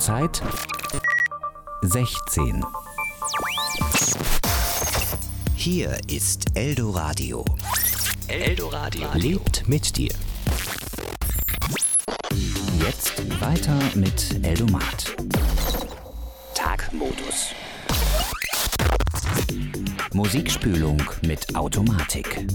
Uhrzeit 16. Hier ist Eldoradio. Eldoradio lebt mit dir. Jetzt weiter mit Eldomat. Tagmodus. Musikspülung mit Automatik.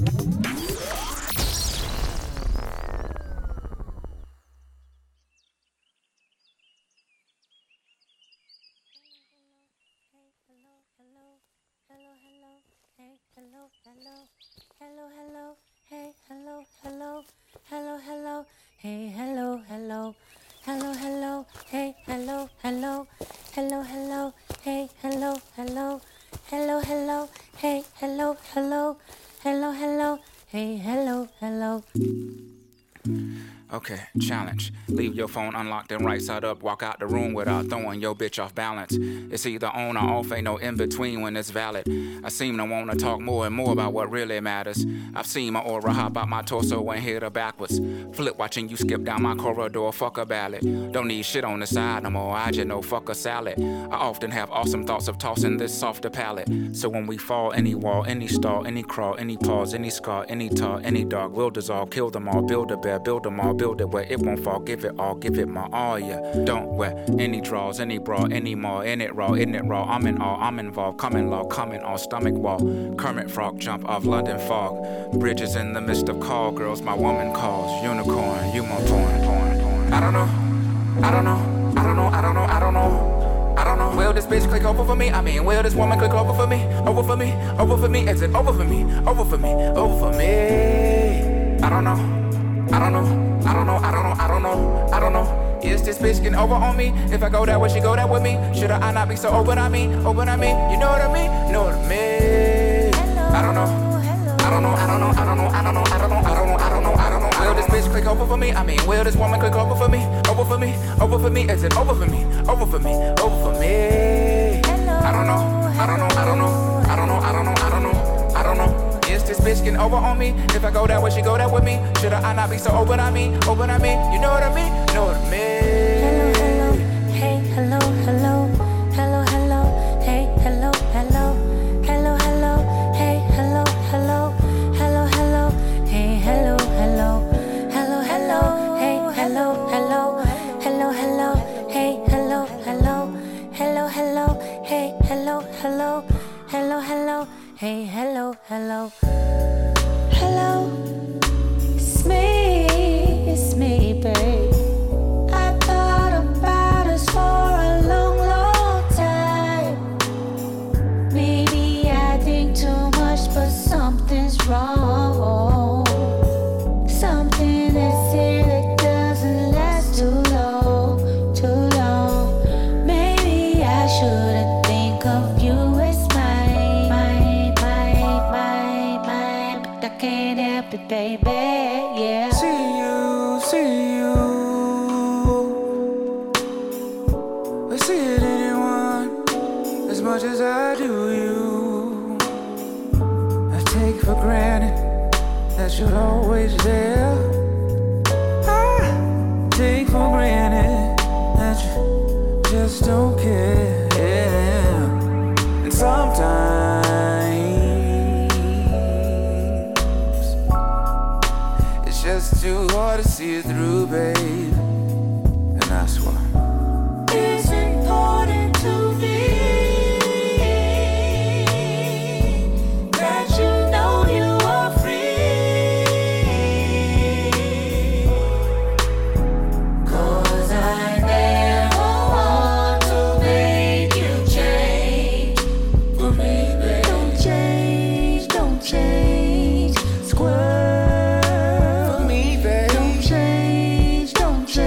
Okay, challenge. Leave your phone unlocked and right side up. Walk out the room without throwing your bitch off balance. It's either on or off, ain't no in between when it's valid. I seem to wanna talk more and more about what really matters. I've seen my aura hop out my torso and hit her backwards. Flip watching you skip down my corridor, fuck a ballad. Don't need shit on the side no more, I just know fuck a salad. I often have awesome thoughts of tossing this softer palate. So when we fall, any wall, any stall, any crawl, any pause, any scar, any tar, any dog will dissolve, kill them all, build a bear, build them all, build it where it won't fall, give it all, give it my all, yeah. Don't wear any draws, any bra, any more, in it raw, isn't it raw, I'm in all, I'm involved, coming law, coming on stomach wall, Kermit Frog jump off London fog, bridges in the midst of call girls, my woman calls, unicorn, you my porn. I don't know, I don't know, I don't know, I don't know, I don't know. I don't know, will this bitch click over for me? I mean, will this woman click over for me? Over for me, over for me, is it over for me? Over for me, over for me. I don't know, I don't know. I don't know, I don't know, I don't know, I don't know. Is this bitch getting over on me? If I go that way, she go that with me. Should I not be so open on me? Open on me, you know what I mean? You know what I mean? I don't know, I don't know, I don't know, I don't know, I don't know, I don't know, I don't know, I don't know, I don't know. Will this bitch click over for me? I mean, will this woman click over for me? Over for me, over for me, is it over for me? Over for me, over for me. I don't know, I don't know, I don't know, I don't know, I don't know, I don't know, I don't know. Is this bitch getting over on me? If I go that way, she go that with me. Should I not be so open on me? Open on me, you know what I mean? You know what I mean? Hello, hello, hey, hello, hello. Hello, hello, hey, hello, hello. Hello, hello, hey, hello, hello. Hello, hello, hey, hello, hello. Hello, hello, hey, hello, hello. Hello, hello, hey, hello, hello. Hello, hello, hey, hello, hello. Hello, hello, hey, hello, hello. Hello, it's me, babe. I thought about us for a long, long time. Maybe I think too much, but something's wrong. Something is here that doesn't last too long, too long. Maybe I shouldn't think of you as mine, but I can't help it, baby, yeah. See you. I see it in anyone as much as I do you. I take for granted that you're always there. I take for granted that you just don't care. And sometimes it's just too hard to see it through, babe. And that's why It's important to me that you know you are free. 'Cause I never want to make you change. for me, babe. Don't change, squirrel. For me, babe. Don't change,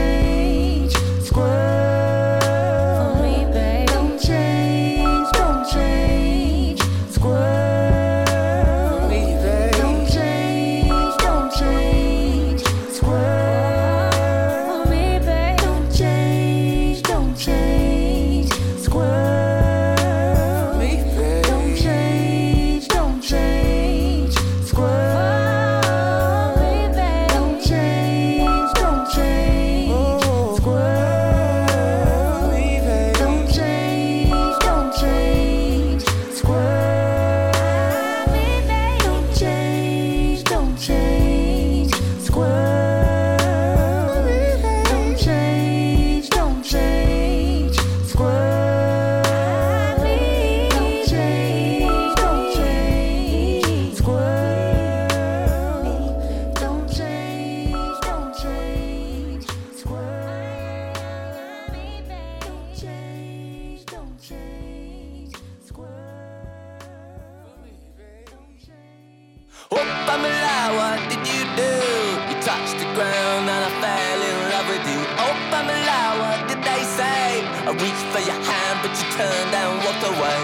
turned and walked away.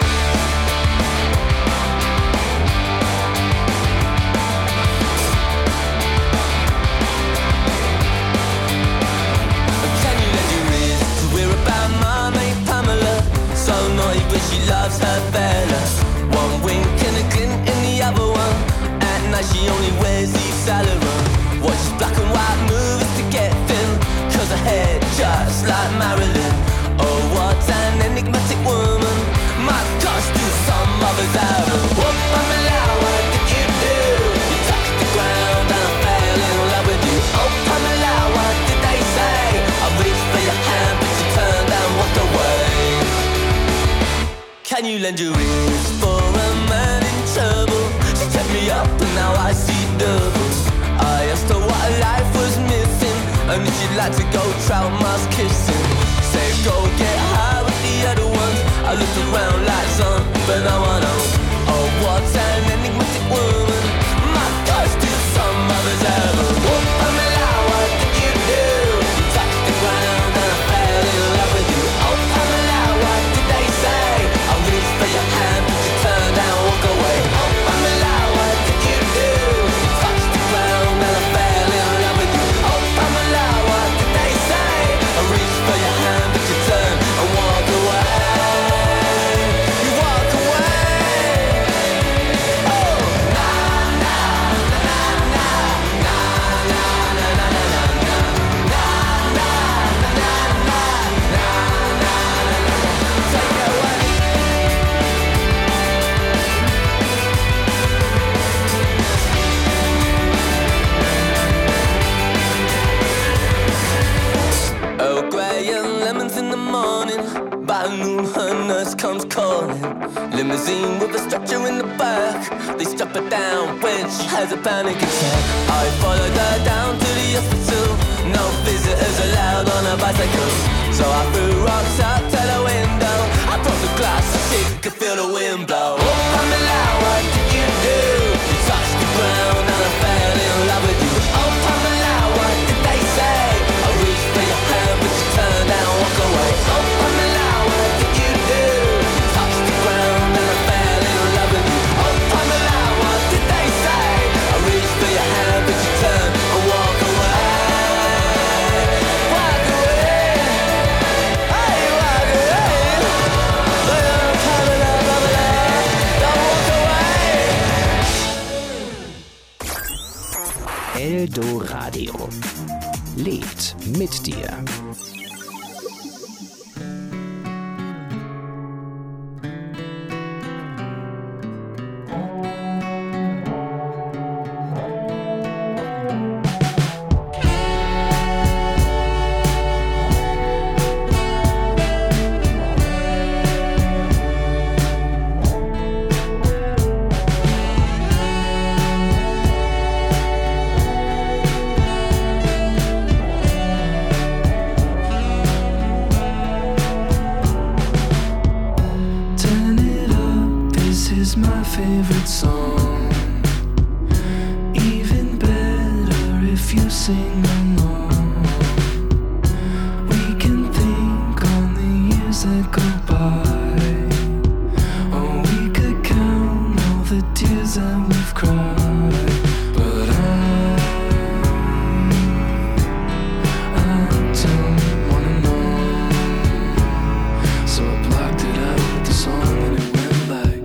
Can you lend your ears to hear about my mate Pamela? So naughty but she loves her fella. One wink and a glint in the other one. At night she only wears Yves Saint Laurent. Watches black and white movies to get thin, cause her hair just like Marilyn. Oh, what an enigmatic woman. My gosh, do some others have her. Oh, Pamela, what did you do? You touched the ground and I fell in love with you. Oh, Pamela, what did they say? I reached for your hand but you turned and walked away. Can you lend your ears for a man in trouble? She set me up and now I see double. I asked her what her life was missing, and if she'd like to go trout mouse kissing. Said go get high with the other ones. I looked around like some, but no one knows. Oh, what an enigmatic woman. My gosh, do some others ever. Oh, Pamela, what did you do? You touched the ground and I fell in love with you. Oh, Pamela, what did they say? I reached for your hand but you turned and walked away. Oh, Pamela, what did you do? You touched the ground and I fell in love with you. Oh, Pamela, what did they say? I reached for your hand but you turned and walked away. You walk away. Oh, na na na na na na na na na na na na na na na. Take it away. Earl Grey and lemons in the morning. By noon her nurse comes calling. Limousine with a stretcher in the back. They strap her down when she has a panic attack. I followed her down to the hospital. No visitors allowed on a bicycle. So I threw rocks up to the window. I broke the glass so she could feel the wind blow. Oh, Pamela, what did you do? You touched the ground and I fell in love with you. Oh, Pamela, what did they say? I reached for your hand but you turned and walked away. Oh, Pamela, what did you do? You touched the ground and I fell in love with you. Oh, Pamela, what did they say? I reached for your hand but you turned and walked away. Walk away. Hey, walk away. Oh, Pamela, Pamela, don't walk away. Eldoradio. Lebt mit dir. favorite song. Even better if you sing along. We can think on the years that go by, or we could count all the tears that we've cried. But I don't wanna know, so I blocked it out with the song and it went like.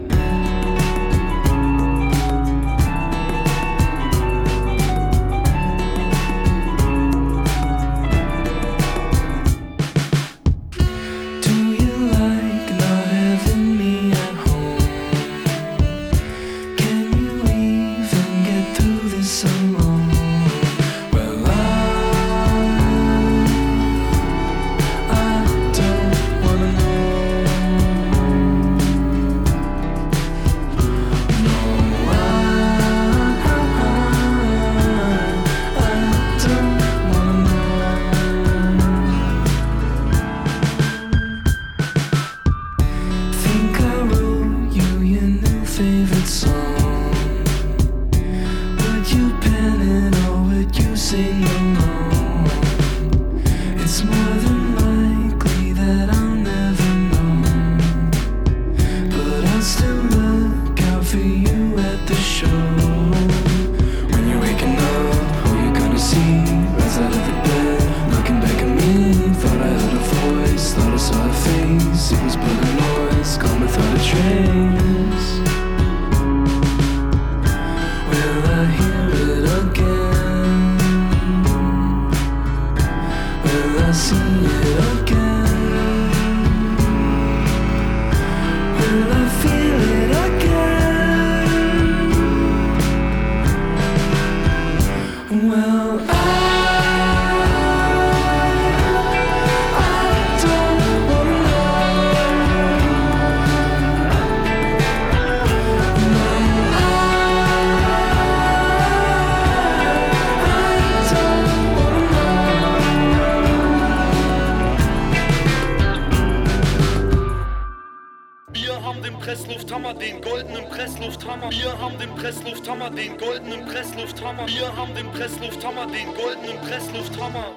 Presslufthammer. Wir haben den Presslufthammer, den goldenen Presslufthammer. Wir haben den Presslufthammer, den goldenen Presslufthammer.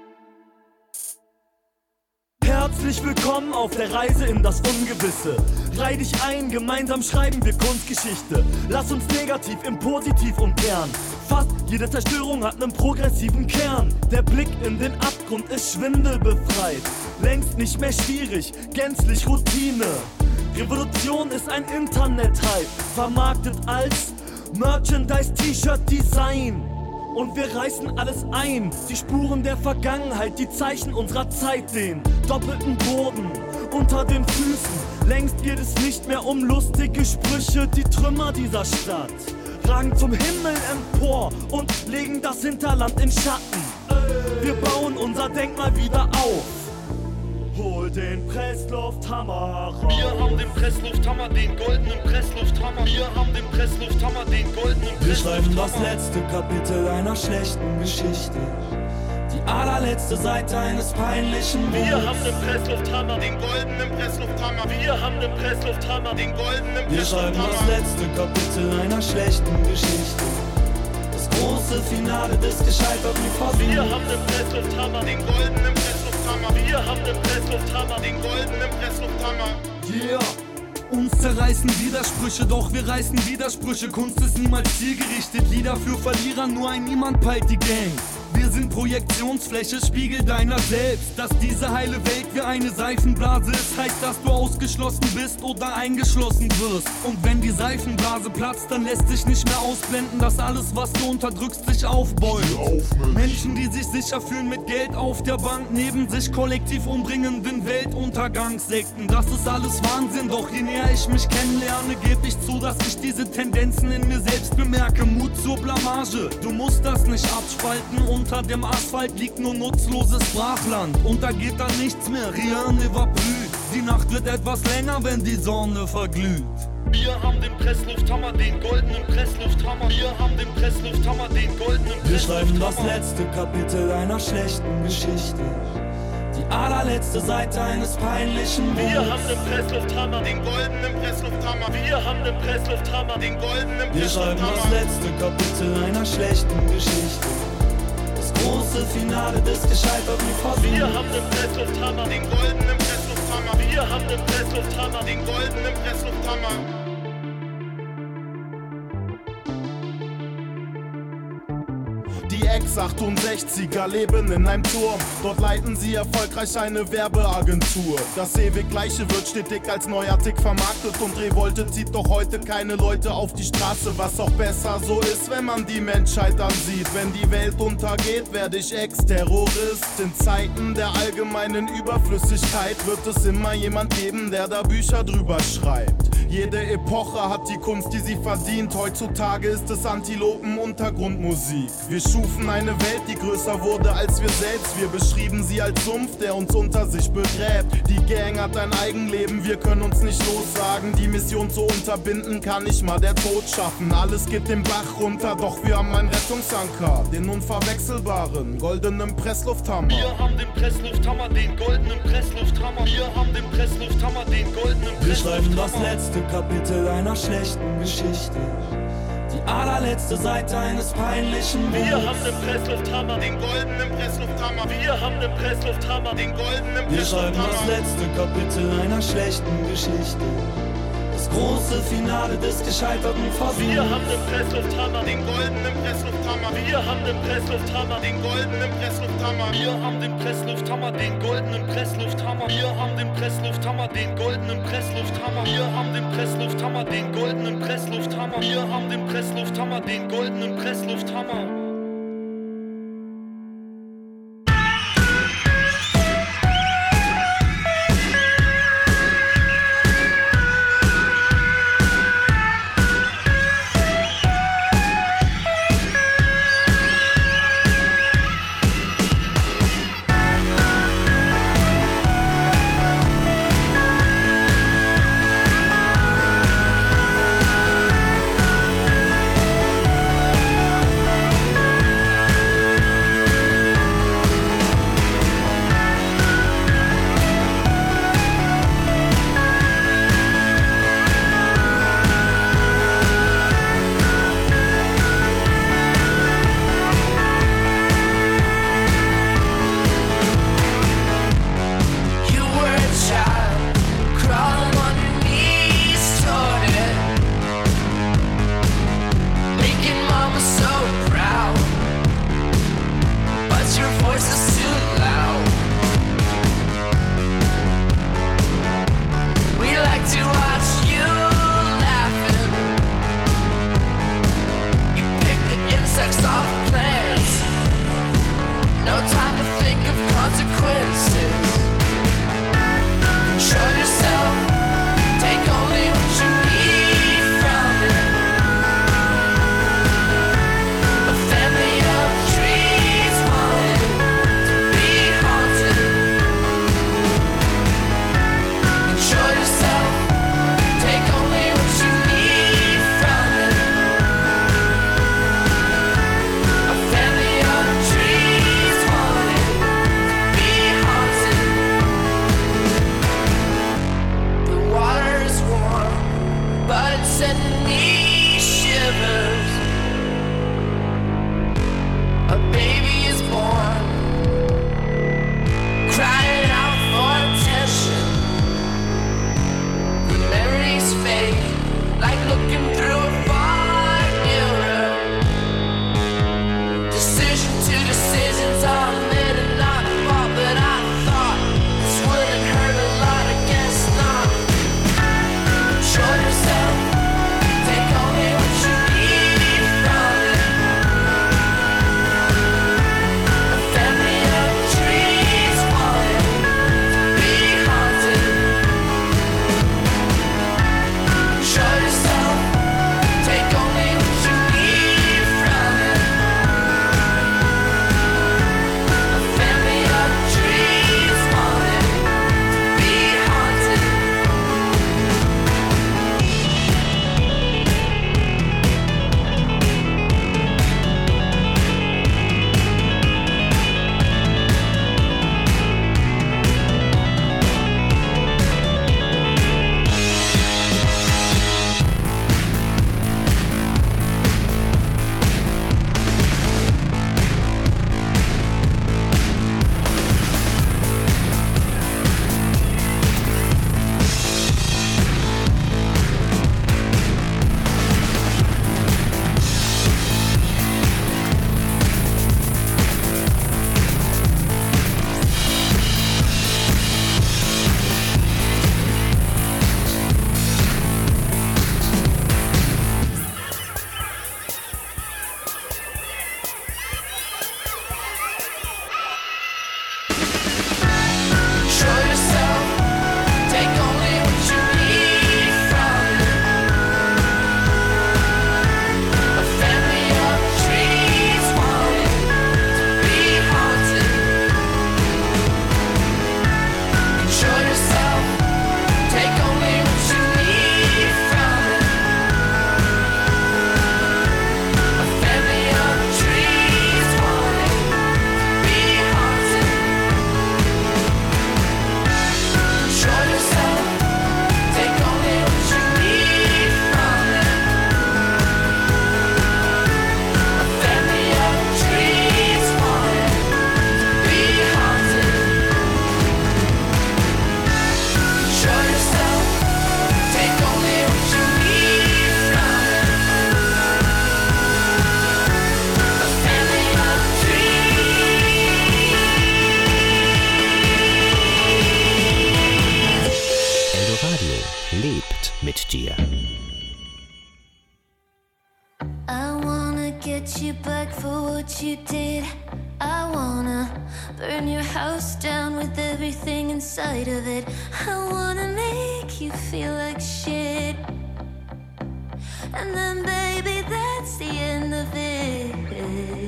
Herzlich willkommen auf der Reise in das Ungewisse. Reih dich ein, gemeinsam schreiben wir Kunstgeschichte. Lass uns negativ in positiv umkehren. Fast jede Zerstörung hat einen progressiven Kern. Der Blick in den Abgrund ist schwindelbefreit. Längst nicht mehr schwierig, gänzlich Routine. Revolution ist ein Internet-Hype, vermarktet als Merchandise-T-Shirt-Design. Und wir reißen alles ein, die Spuren der Vergangenheit, die Zeichen unserer Zeit, den doppelten Boden unter den Füßen. Längst geht es nicht mehr um lustige Sprüche, die Trümmer dieser Stadt ragen zum Himmel empor und legen das Hinterland in Schatten. Wir bauen unser Denkmal wieder auf. Hol den Presslufthammer raus. Wir haben den Presslufthammer, den goldenen Presslufthammer. Wir haben den Presslufthammer, den goldenen Presslufthammer. Wir schreiben das letzte Kapitel einer schlechten Geschichte. Die allerletzte Seite eines peinlichen Buches. Wir haben den Presslufthammer, den goldenen Presslufthammer. Wir haben den Presslufthammer, den goldenen Presslufthammer. Wir schreiben das letzte Kapitel einer schlechten Geschichte. Das große Finale des gescheiterten Versuchs. Wir haben den Presslufthammer, den goldenen Presslufthammer. Wir haben den Presslufthammer, den goldenen Presslufthammer. Yeah! Uns zerreißen Widersprüche, doch wir reißen Widersprüche. Kunst ist niemals zielgerichtet, Lieder für Verlierer, nur ein Niemand peilt die Gang. Wir sind Projektionsfläche, Spiegel deiner selbst. Dass diese heile Welt wie eine Seifenblase ist, heißt, dass du ausgeschlossen bist oder eingeschlossen wirst. Und wenn die Seifenblase platzt, dann lässt sich nicht mehr ausblenden, dass alles, was du unterdrückst, sich aufbäumt. Menschen, die sich sicher fühlen mit Geld auf der Bank, neben sich kollektiv umbringenden Weltuntergangssekten. Das ist alles Wahnsinn, doch je näher ich mich kennenlerne, gebe ich zu, dass ich diese Tendenzen in mir selbst bemerke. Mut zur Blamage, du musst das nicht abspalten. Unter dem Asphalt liegt nur nutzloses Brachland und da geht dann nichts mehr, rien ne va plus. Die Nacht wird etwas länger, wenn die Sonne verglüht. Wir haben den Presslufthammer, den goldenen Presslufthammer. Wir haben den Presslufthammer, den goldenen Presslufthammer. Wir schreiben das letzte Kapitel einer schlechten Geschichte. Die allerletzte Seite eines peinlichen Buches. Wir haben den Presslufthammer, den goldenen Presslufthammer. Wir haben den Presslufthammer, den goldenen Presslufthammer. Wir schreiben das letzte Kapitel einer schlechten Geschichte. Das große Finale des gescheiterten Versuchs. Wir haben den Presslufthammer, den goldenen Presslufthammer. Wir haben den Presslufthammer, den goldenen Presslufthammer. Die Ex-68er leben in einem Turm. Dort leiten sie erfolgreich eine Werbeagentur. Das ewig Gleiche wird stetig als neuer Tick vermarktet. Und Revolte zieht doch heute keine Leute auf die Straße. Was auch besser so ist, wenn man die Menschheit ansieht. Wenn die Welt untergeht, werde ich Ex-Terrorist. In Zeiten der allgemeinen Überflüssigkeit wird es immer jemand geben, der da Bücher drüber schreibt. Jede Epoche hat die Kunst, die sie verdient. Heutzutage ist es Antilopen-Untergrundmusik. Wir schufen eine Welt, die größer wurde als wir selbst. Wir beschrieben sie als Sumpf, der uns unter sich begräbt. Die Gang hat ein Eigenleben, wir können uns nicht lossagen. Die Mission zu unterbinden kann nicht mal der Tod schaffen. Alles geht den Bach runter, doch wir haben einen Rettungsanker. Den unverwechselbaren, goldenen Presslufthammer. Wir haben den Presslufthammer, den goldenen Presslufthammer. Wir haben den Presslufthammer, den goldenen Presslufthammer. Wir schreiben das letzte Kapitel einer schlechten Geschichte. Die allerletzte Seite eines peinlichen Buches. Wir haben den Presslufthammer, den goldenen Presslufthammer. Wir haben den Presslufthammer, den goldenen Presslufthammer. Wir schreiben das letzte Kapitel einer schlechten Geschichte. Das große Finale des gescheiterten Versuchs. Wir haben den Presslufthammer, den goldenen Presslufthammer. Wir haben den Presslufthammer, den goldenen Presslufthammer. Wir haben den Presslufthammer, den goldenen Presslufthammer. Wir haben den Presslufthammer, den goldenen Presslufthammer. Wir haben den Presslufthammer, den goldenen Presslufthammer. Wir haben den Presslufthammer, den goldenen Presslufthammer. get you back for what you did. I wanna burn your house down with everything inside of it. I wanna make you feel like shit. And then baby, that's the end of it.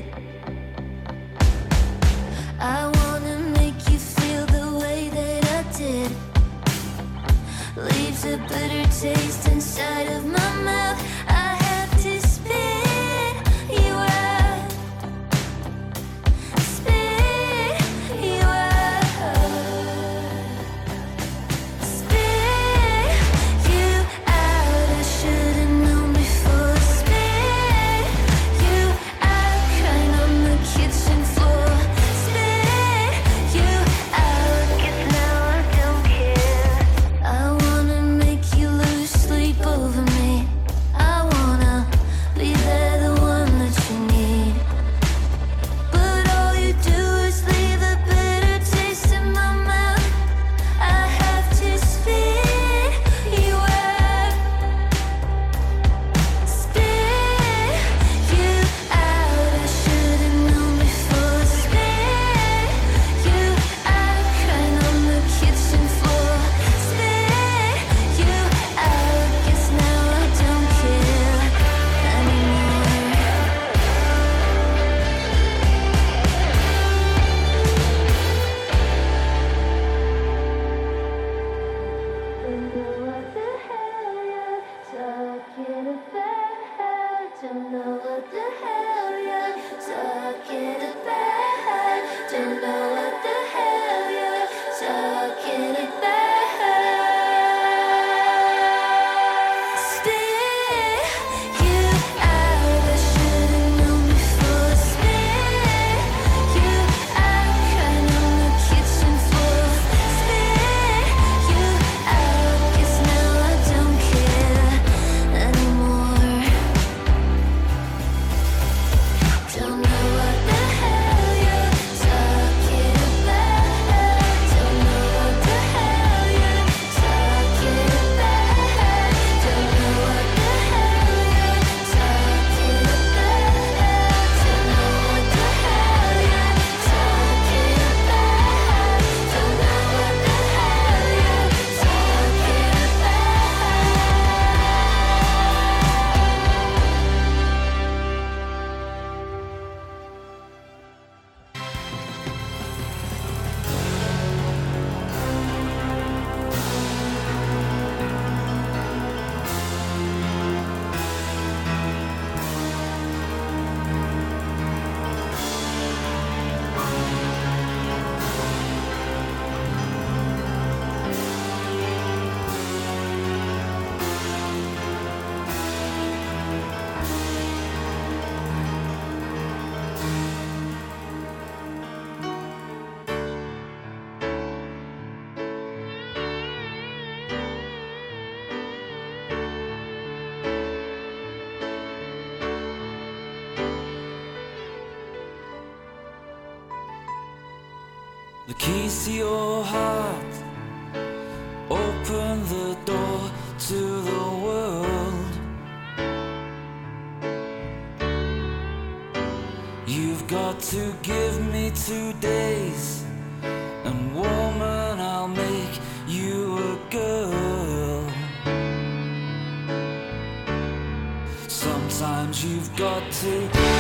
I wanna make you feel the way that I did. Leaves a bitter taste inside of my mouth. I have to spit you out. Spit you out. Spit you out. I should've known before. Spit you out. Crying on the kitchen floor. Spit you out. 'Cause now I don't care. I wanna make you lose sleep over me. I wanna be there, the one that you need. But all you do is leave a bitter taste in my mouth. I have to spit you out. Spit you out. I should've known before. Spit you out. Crying on the kitchen floor. Spit you out. Guess now I don't care anymore. Don't know what the hell you're talking about. Don't know what the hell you're talking about. Don't know what the hell you're talking about. Spit you out. I should've known before. Spit you out. Crying on the kitchen floor. Spit you out. 'Cause now I don't care anymore. Don't know what the hell you're talking about. Don't know what the hell you're talking about. Don't know what the hell you're talking about. Don't know what the hell you're talking about. Don't know what the hell you're talking The keys to your heart open the door to the world. You've got to give me 2 days, and woman, I'll make you a girl. Sometimes you've got to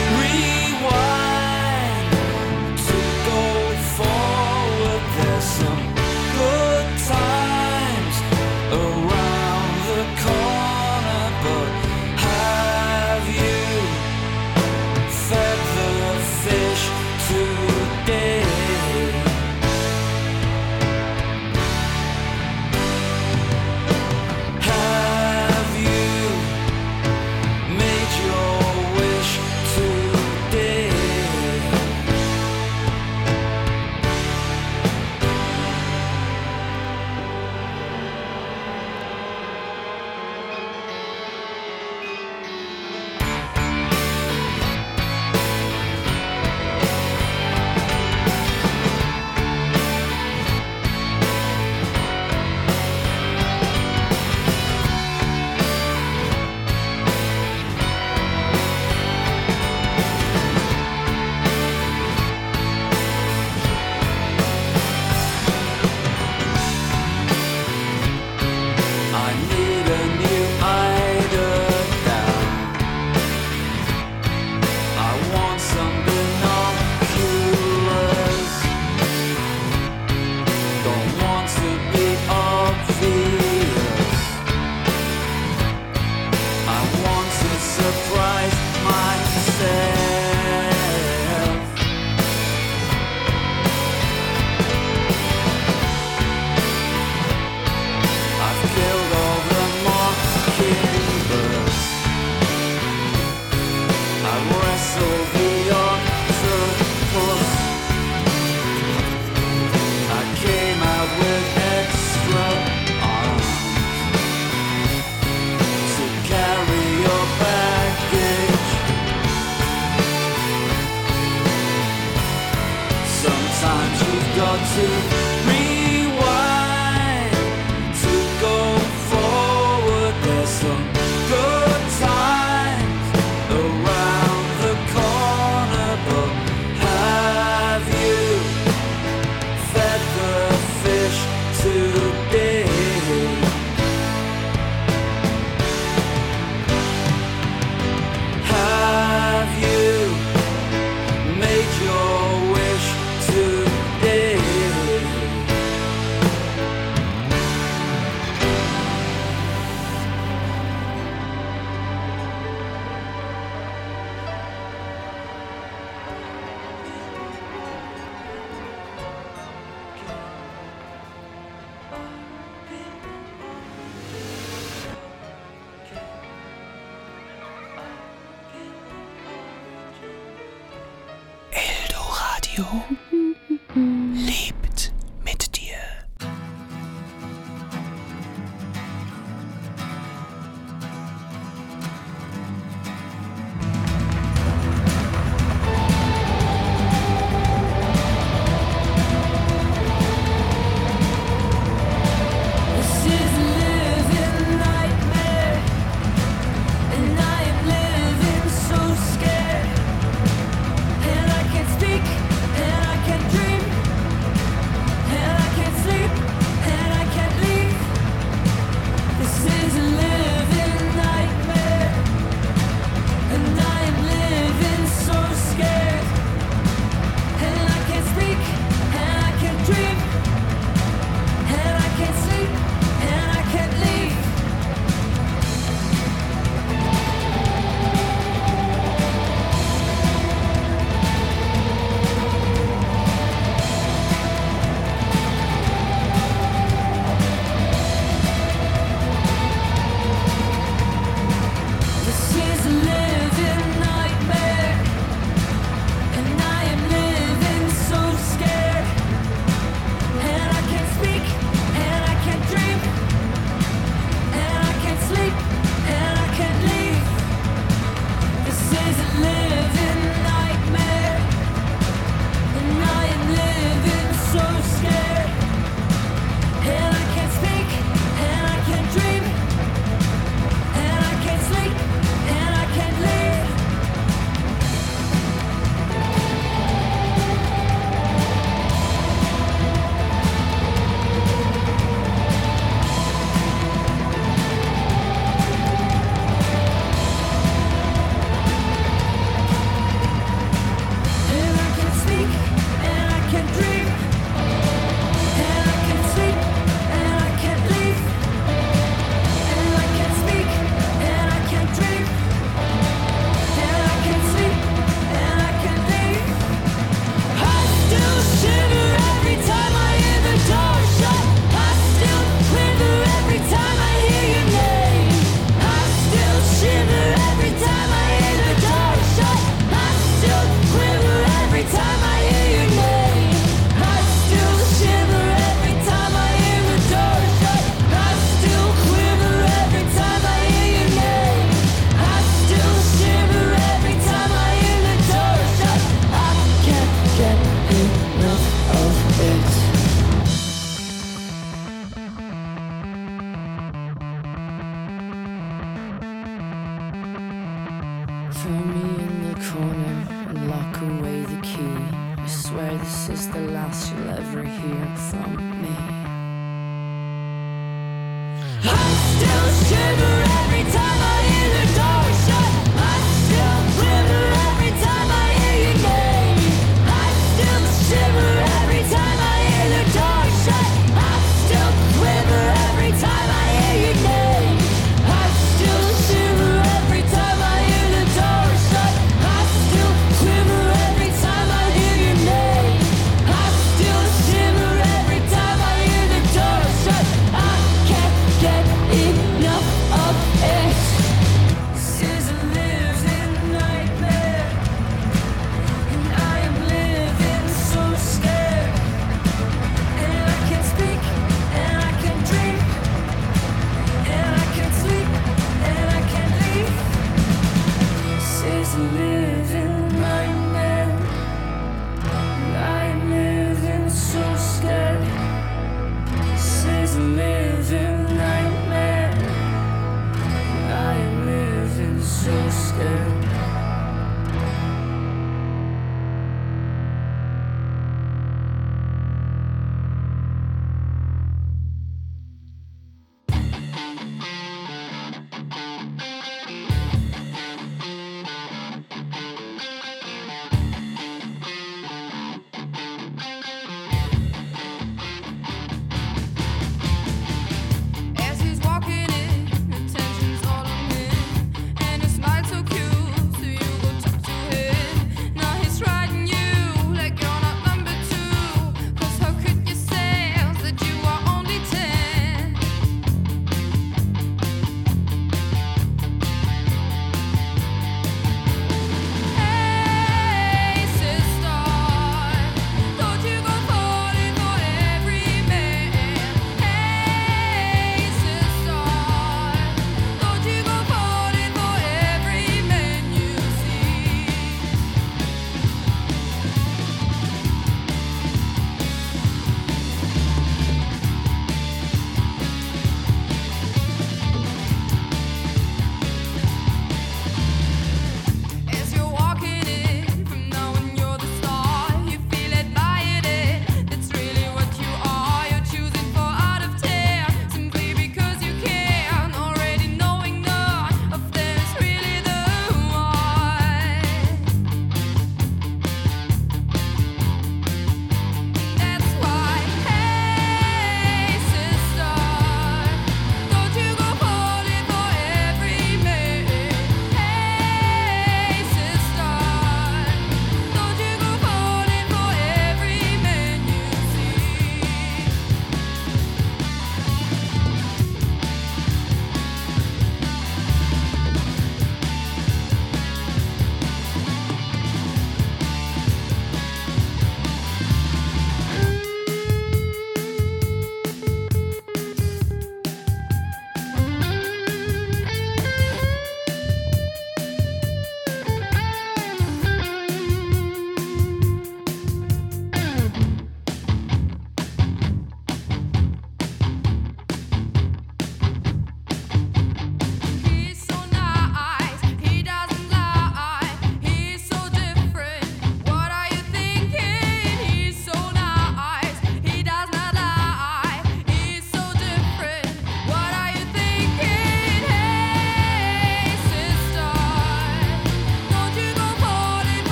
rewind to go forward. There's some good times around the corner, but have you fed the fish today? Have you made your wish today? got to rewind to go forward. There's some good times around the corner, but have you fed the fish today? Have you made your wish today? Eldoradio lebt mit dir. This is a living nightmare, and I am living so scared. And I can't speak, and I can't dream, and I can't sleep, and I can't leave. This is a living nightmare, and I am living so scared. And I can't speak, and I can't dream, and I can't sleep, and I can't leave. This is a living nightmare, and I am living so scared. And I can't speak, and I can't dream, and I can't sleep, and I can't leave. This is a living nightmare, and I am living so scared. And I can't speak, and I can't dream, and I can't sleep, and I can't leave. And I can't speak, and I can't dream, and I can't sleep, and I can't leave. And I can't speak, and I can't dream, and I can't sleep, and I can't leave. I still shiver every time I hear the door shut. I still quiver every time I hear your name. I still shiver every time I hear the door shut. I still quiver every time I hear your name. I still shiver every time I hear the door shut. I still quiver every time I hear your name. I still shiver every time I hear the door shut. I can't get enough of it. Throw me in the corner and lock away the key. I swear this is the last you'll ever hear from me. I still shiver every time I hear the door shut. I still quiver every time I hear your name. I still shiver every time I hear the door shut. I still quiver every time I hear your name. I still shiver every time I hear the door shut. I still quiver every time I hear your name. I still shiver every time I hear the door shut. I can't get enough of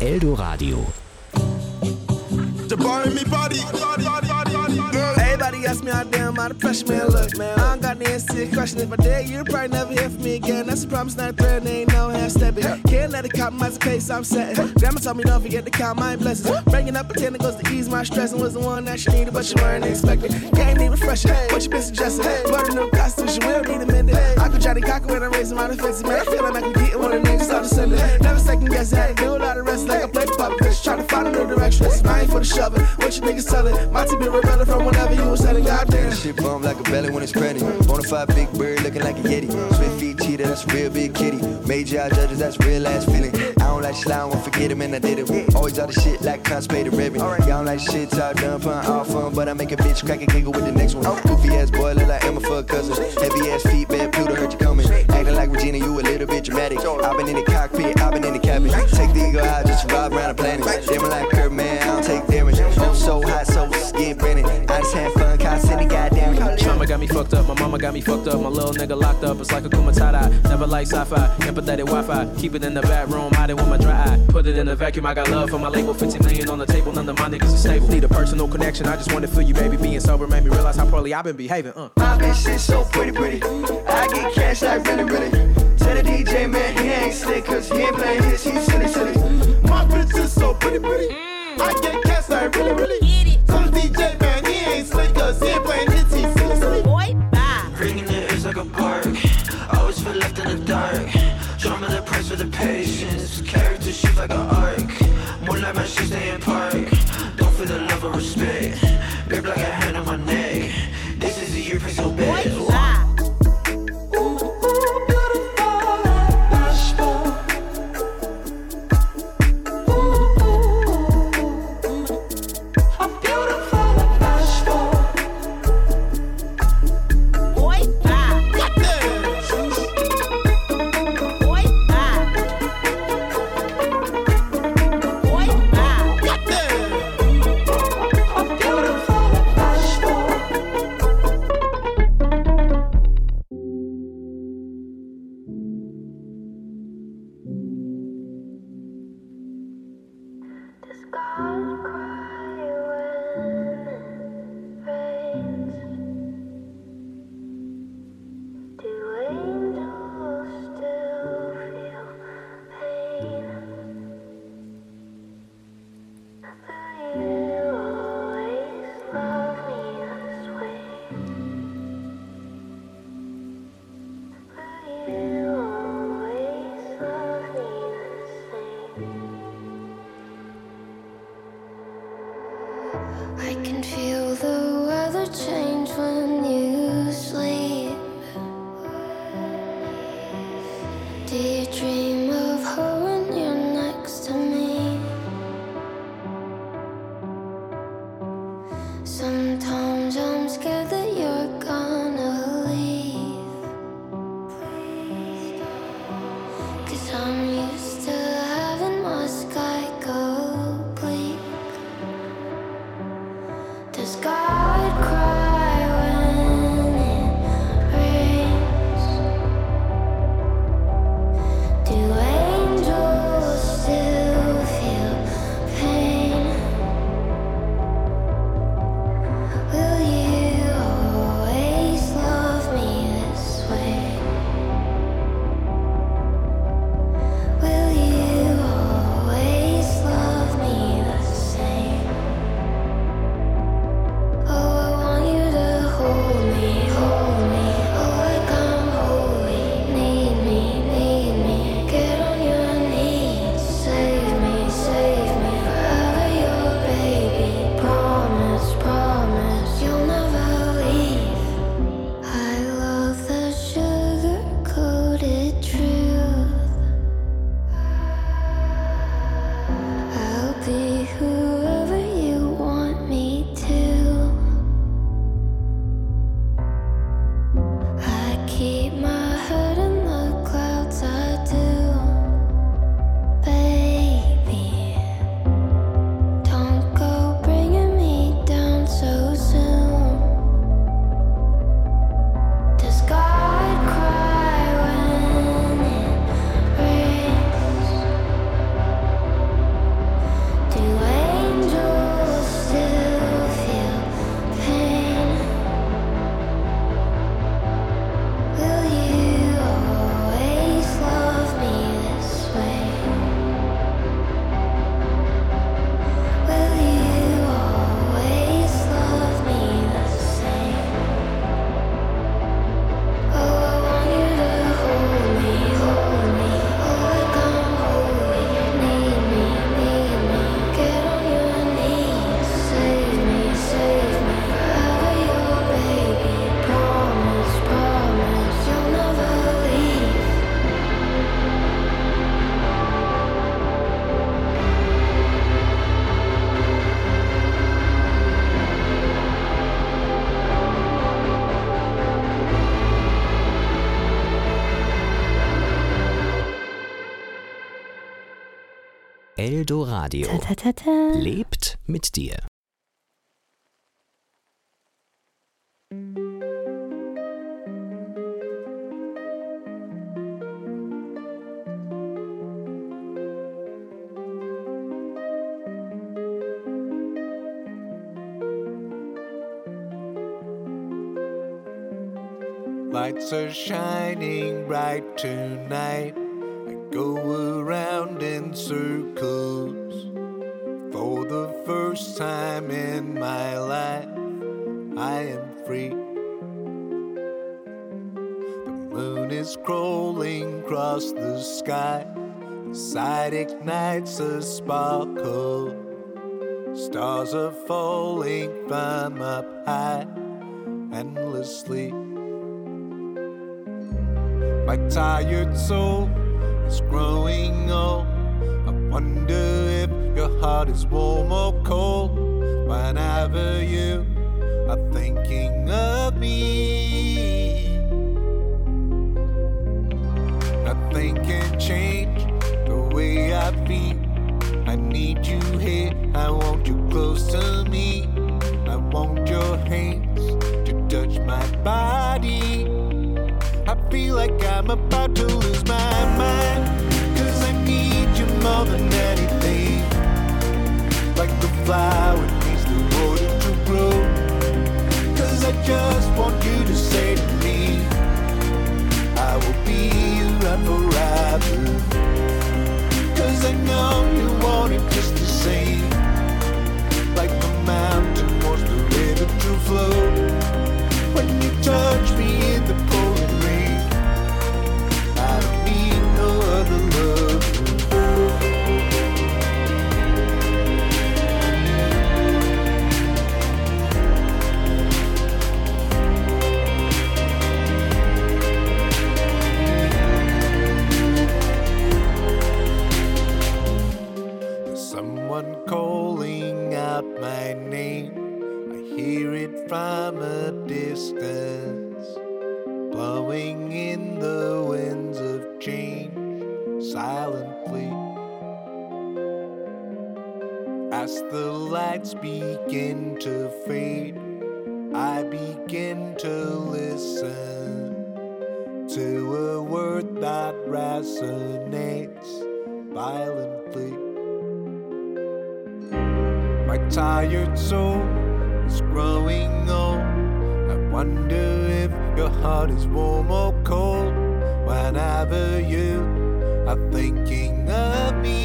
Eldoradio. Everybody asks me how damn out of pressure, man. Look, man, I don't got the answer to your question. If I did, you'd probably never hear from me again. That's a promise, not a threat, and ain't no half stepping. Can't let it compromise the pace I'm setting. Grandma told me don't forget to count my blessings. Bringing up a 10 goes to ease my stress, and was the one that she needed, but she weren't expecting. Can't even fresh it. What you been suggesting? But a new constitution will need amended. I could try to cock when I'm raising my defenses. Man, I feel like I can get one of the niggas out of sending. Never second guess it. Do a lot of rest like I play pop fish. Try to find a new direction. I ain't for the shoving. What you niggas telling? My team been rebelling from whenever you was selling. Goddamn. Shit bump like a belly when it's pregnant. Bonafide big bird looking like a yeti. Swift feet cheetah, that's a real big kitty. Major eye judges, that's real ass feeling. I don't like shit, I won't forget him, and I did it. Always all the shit like constipated ribbon. Y'all don't like shit, talk done, fun, all fun. But I make a bitch crack and giggle with the next one. Goofy ass boy, look like Emma for a cousin. Heavy ass feet, bad Pluto, heard you coming. Acting like Regina, you a little bit dramatic. I've been in the cockpit, I've been in the cabin. Take the eagle out just to ride around the planet. Damn like Kurt, man, I don't take damage. I'm so hot, so skin branded. I just had fun, constantly goddamn. Trauma got me fucked up, my mama got me fucked up. My little nigga locked up, it's like a kumatada. Never like sci-fi, empathetic Wi-Fi. Keep it in the back room, hide it with my dry eye. Put it in the vacuum, I got love for my label. 50 million on the table, none of my niggas are stable. Need a personal connection, I just wanna feel you, baby. Being sober made me realize how poorly I've been behaving. My bitch is so pretty. I get cash like really. Tell the DJ, man, he ain't slick, cause he ain't playing his, he's silly. My bitch is so pretty. I get cash like really. Tell the DJ, man, he ain't slick, cause he ain't playing his, he's silly. Boy, bye. Ringing the ears like a park. Always feel left in the dark. Trauma the price for the patience. Character shift like an arc. More like my shit stay in park. Don't feel the love or respect. Grip like a hand on my neck. This is a year for so bad. Boy, bye. I can feel the weather change when you sleep. Do you dream of her when you're next to me? Sometimes I'm scared that you're gonna leave, 'cause I'm used to having my sky go bleak. Does God cry when it rains? Do angels still feel pain? Will you always love me this way? Will you always love me the same? Oh, I want you Eldoradio. Lebt mit dir. Lights are shining bright tonight. I go around in circles. For the first time in my life, I am free. The moon is crawling across the sky. The sight ignites a sparkle. Stars are falling from up high, endlessly. My tired soul is growing old. I wonder if your heart is warm or cold. Whenever you are thinking of me, nothing can change the way I feel. I need you here, I want you close to me. I want your hands to touch my body. I feel like I'm about to lose my mind, 'cause I need you more than anything. Like the flower needs the water to grow. 'Cause I just want you to say to me, I will be around forever. 'Cause I know you want it just the same. Like the mountain wants the river to flow. When you touch me in the pouring rain, I don't need no other love. There's someone calling out my name. I hear it from a distance, blowing in the winds of change, silently. As the lights begin to fade, I begin to listen to a word that resonates violently. My tired soul is growing old. I wonder if your heart is warm or cold. Whenever you are thinking of me,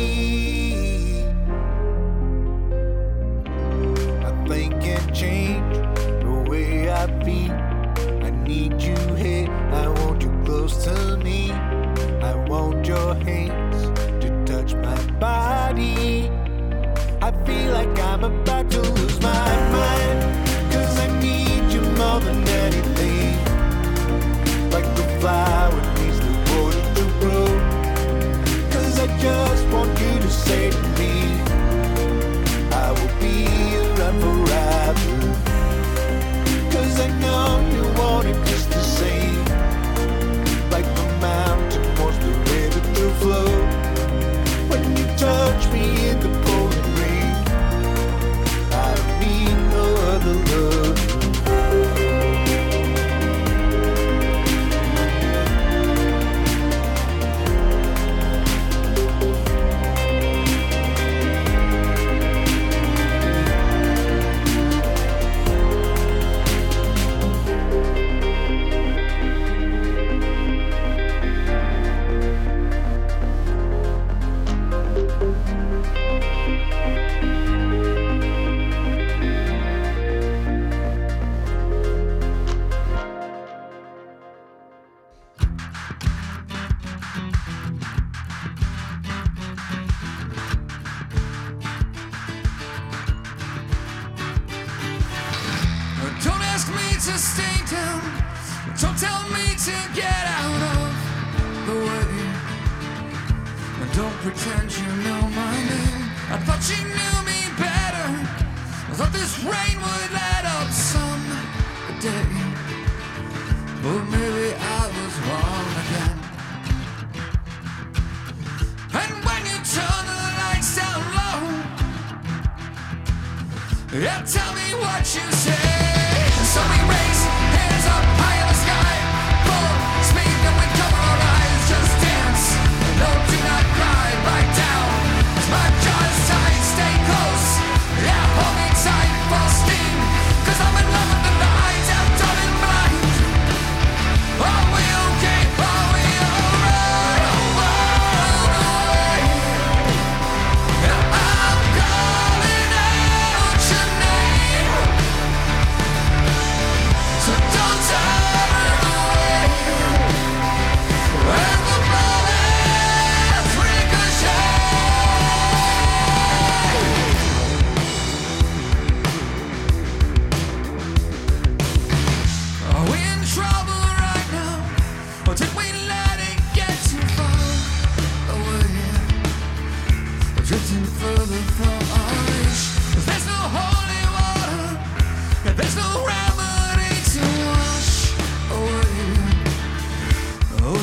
nothing can change the way I feel. I need you here, I want you close to me. I want your hands to touch my body. I feel like I'm about to lose my mind, 'cause I need you more than anything. Like the flower needs the water to grow. 'Cause I just want you to say to me, I will be around forever. 'Cause I know you want it just the same. Like the mountain wants the river to flow. When you touch me in the pouring rain, I don't need no other love. Don't ask me to stay down. Don't tell me to get out of the way. Don't pretend you know my name. I thought you knew me better. I thought this rain would let up someday. But maybe I was wrong again. And when you turn the lights down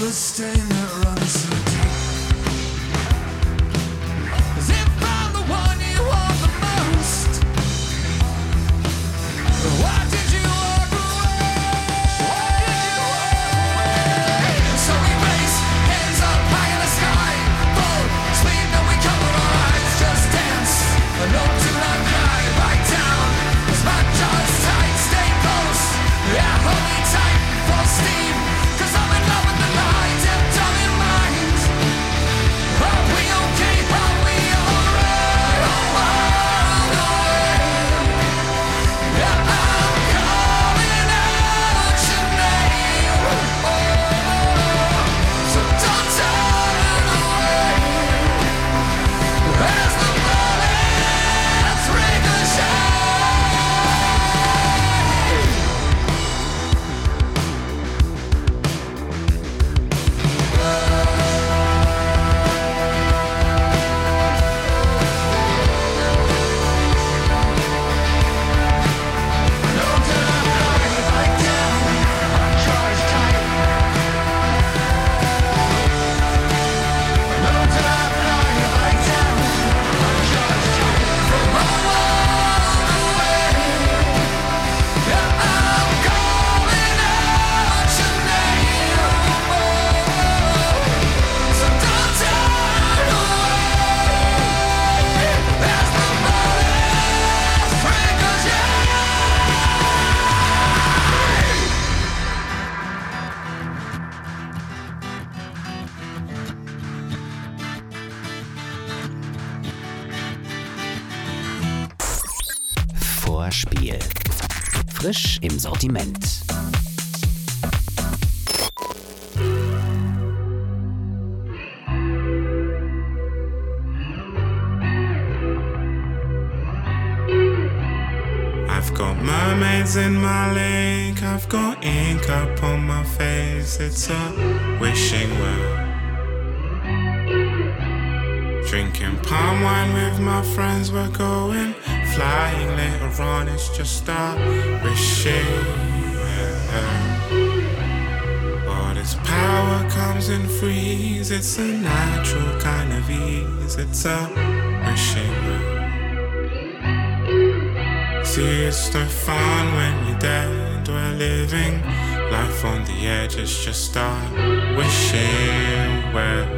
the stain that runs so deep. 'Cause if I'm the one you want the most, why did you walk away? So we race, hands up high in the sky, full speed, no we cover our eyes, just dance. No, do not cry, right down. 'Cause my jaw's tight, stay close. Yeah, hold me tight, full steam. 'Cause I'm in love with the light, and dumb in mind. Are we okay? Are we alright? Oh, wild away. Yeah, I'm calling out your name. So don't turn away. As the bullets ricochet. Vorspiel. Frisch im Sortiment. I've got mermaids in my lake, I've got ink up on my face, it's a wishing well. Drinking palm wine with my friends, we're going flying later on, it's just a wishing well. All this power comes in threes, it's a natural kind of ease, it's a wishing well. See, it's no fun when you're dead, we're living life on the edge, it's just a wishing well.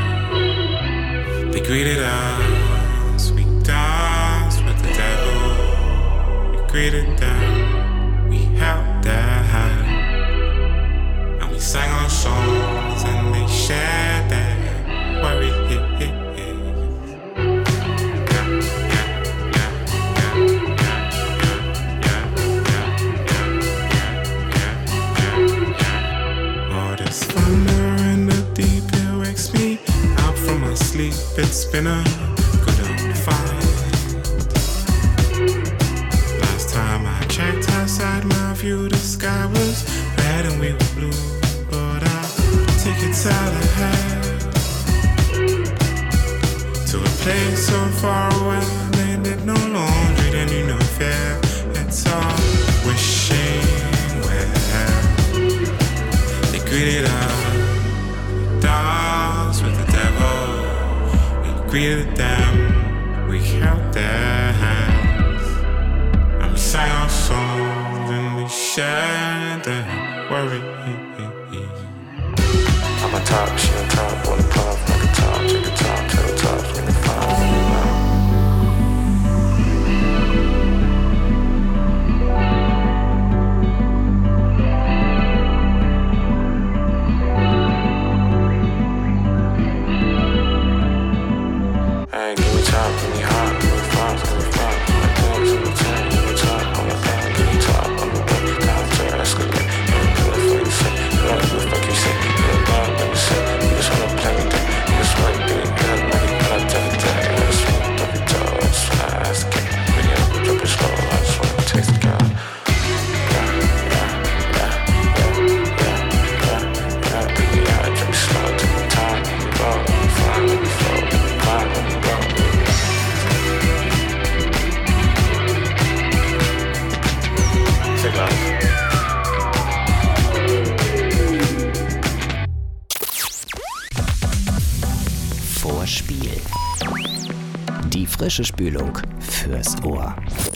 They greeted us, we danced with the devil. We greeted them, we held their hand. And we sang our songs and they shared their worry. All this thunder in the deep, it wakes me out from my sleep. It's been a good old fight. Last time I checked outside my view, the sky was red and we were blue. But I tickets out ahead to a place so far away. They did no laundry, they knew no fear. It's all wishing well. They greeted us, dance with the devil. We greeted them, we held their hands. And we sang our songs and we shared their worry. I'm on top, she on top, wanna puff, like a top, check the top, tell the top, in the fire. Hey, give me top, give me hot, give me frost, give me frost. My things in the tank, give me top, on the back, give me top, on the back, down to escalate. Good for you say, good for you say, good God, let me say, you just Frische Spülung fürs Ohr.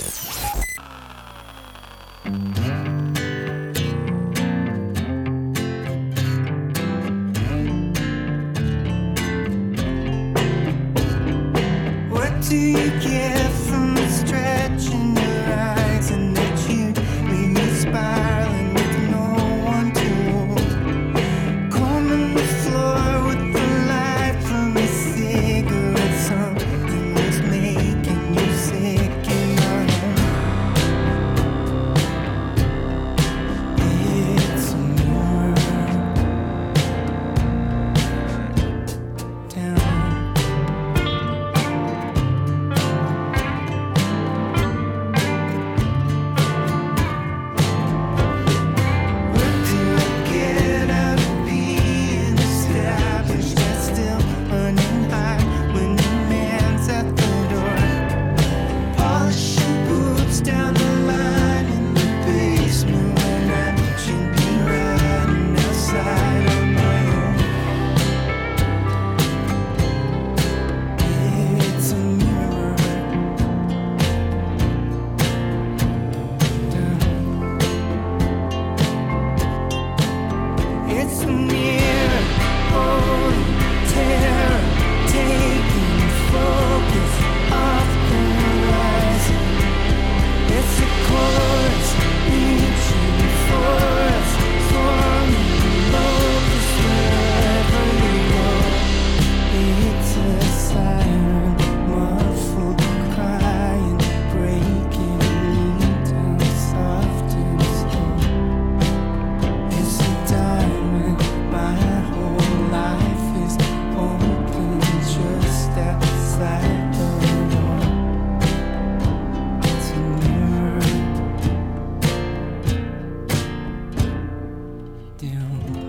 What do you get from stretching your eyes and that you leave me spiraling with no one to hold? Combing the floor with the light from a cigarette, something was making you sick in my home. It's a mirror down. Down the line in the basement when I should be riding outside on my own. It's a mirror It's a mirror holding terror, taking focus off the horizon. It's a chorus reaching for us, forming locusts wherever you go. It's a siren, muffled crying, breaking me down soft and slow. It's a diamond, my whole life is open just outside the door. It's a mirror down.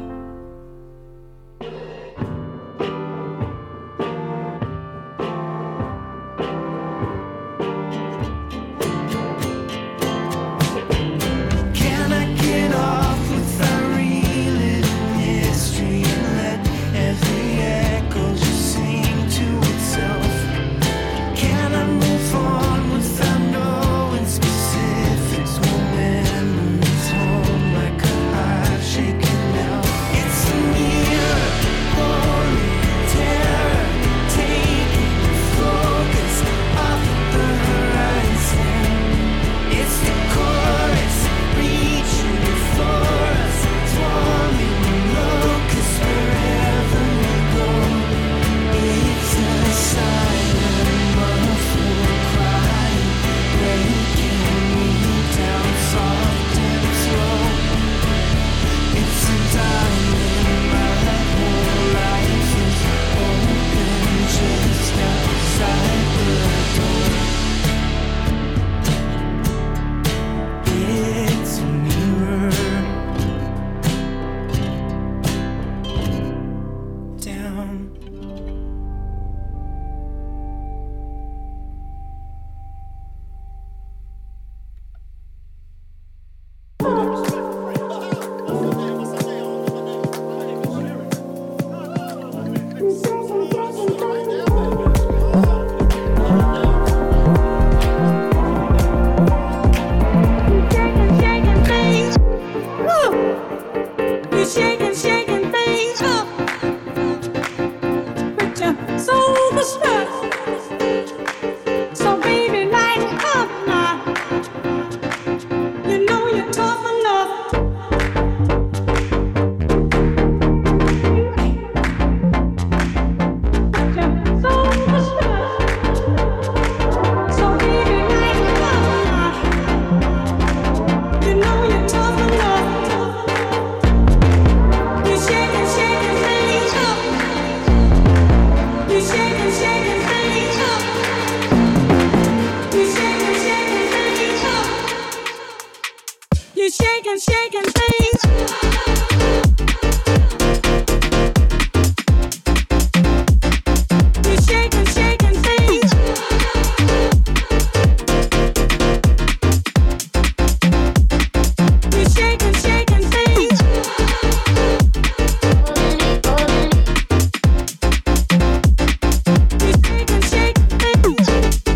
Can I get off without reliving history and let every echo just sing to itself? Can I move on without knowing specifics? Will memories home like a hive shaking out? It's a mirror, holy terror, taking focus off the horizon. It's the chorus reaching for us, swarming locusts wherever we go. It's a silent muffled crying, breaking me down soft and slow. It's a diamond, my whole life is open just outside the door. It's a mirror down. You shaking, shaking things up. Put your soul to strut. So baby, light it up now. You know you're tough enough. Put your soul to strut. So baby, light it up now. You know you're tough enough. You shaking, shaking things up. You shaking, shaking things up. You shaking, shaking things up. You shaking, shaking things. You shaking, shaking things. You shaking, shaking things. You shaking, shaking things.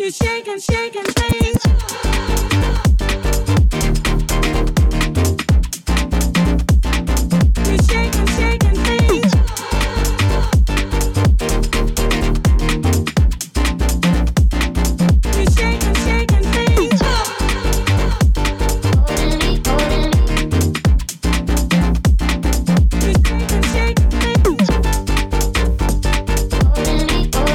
shaking, shaking things.